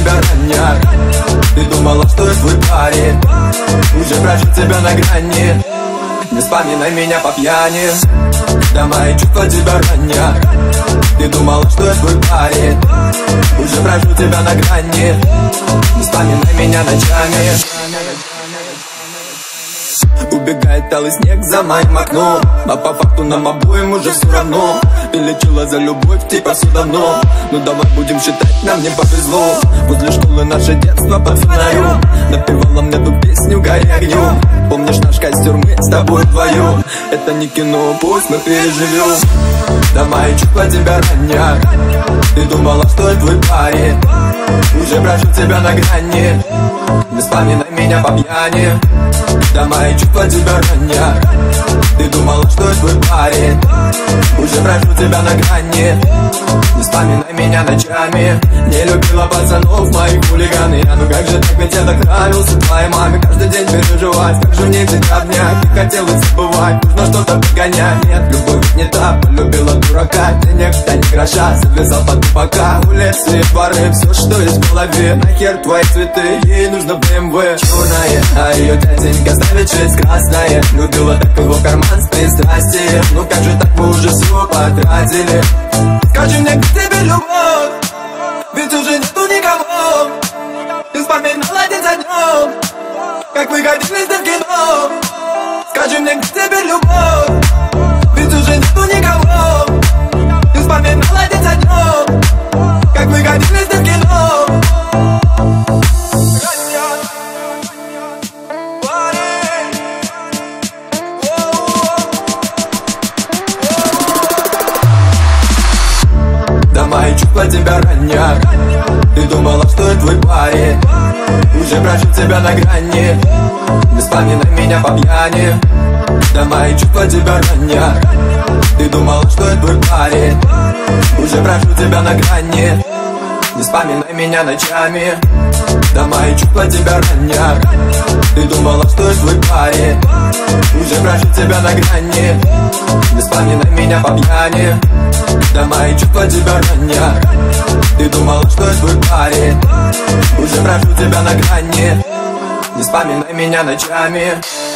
тебя ранее. Ты думала, что я твой парень, уже прожил тебя на грани. Не вспоминай меня по пьяни, да мои чувства тебя ранее. Ты думала, что я твой парень, уже прожил тебя на грани. Не вспоминай меня ночами. Убегает талый снег за моим окном, а по факту нам обоим уже все равно. Ты лечила за любовь, типа все давно. Ну давай будем считать, нам не повезло. Возле школы наше детство под фонарем напевала мне ту песню «Гори огнем». Помнишь наш костер, мы с тобой вдвоем? Это не кино, пусть мы переживем. Да мои чувства тебя ранят. Ты думала, что я твой парень, уже прожил тебя на грани. Не вспоминай меня по пьяни, да мои чувства тебя ранят. Ты думала, что я твой парень, уже прожил тебя на грани. Не вспоминай меня ночами. Не любила пацанов, моих хулиганы. Ну как же так, ведь я так нравился твоей маме. Каждый день переживать, как же мне тебя обнять. Ты хотелось забывать, нужно что-то погонять. Нет, любовь не та, полюбила дурака. Денег, да не гроша, завязал под пока. Улицы, дворы, все, что есть в голове. Нахер твои цветы, ей нужно BMW черное, а ее дяденька ставит 6 красное. Любила так его карман с пристрастием. Ну как же так, мы уже все потратили. Скажи мне, где тебе любовь, ведь уже нету никого. Ты вспоминала день за днем, как мы ходили в кино. Скажи мне, где тебе любовь, ведь уже нету никого. Ты вспоминала день за днем, как мы ходили в кино. Да мои чувства тебя ранят. Ты думала, что я твой парень, уже прожил тебя на грани. Не вспоминай меня по пьяни, да мои чувства тебя ранят. Ты думала, что я твой парень, уже прожил тебя на грани. Не вспоминай меня ночами, да мои чувства тебя ранят. Ты думала, что я твой парень, уже прожил тебя на грани. Не вспоминай меня по пьяни, да мои чувства тебя ранят. Ты думала, что я твой парень, уже прожил тебя на грани. Не вспоминай меня ночами.